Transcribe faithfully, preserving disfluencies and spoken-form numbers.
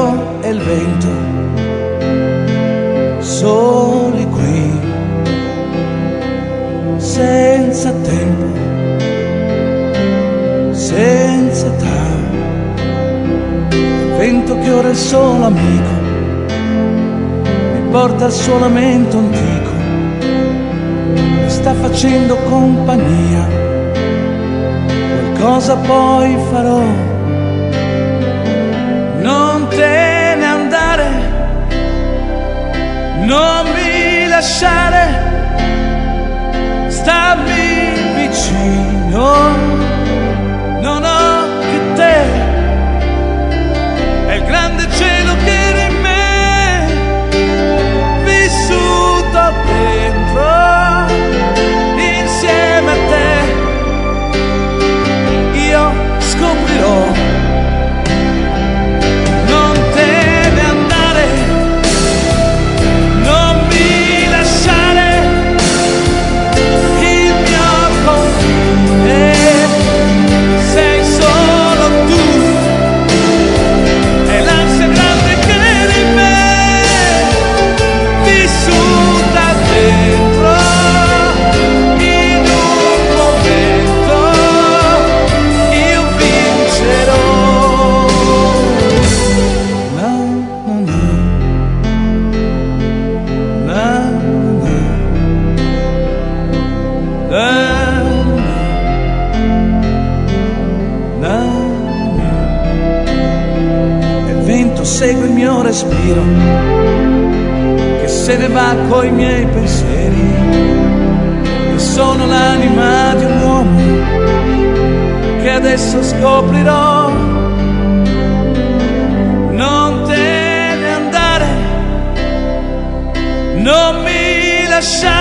io e il vento, soli qui, senza tempo, senza età. Il vento che ora è il solo amico, mi porta al suo lamento antico, mi sta facendo compagnia, qualcosa poi farò. Non te ne andare, non mi lasciare, stammi vicino, non ho che te, è il grande cielo che era in me, vissuto dentro, insieme a te, io scoprirò. Segue il mio respiro, che se ne va coi miei pensieri, che sono l'anima di un uomo che adesso scoprirò. Non te ne andare, non mi lasciare,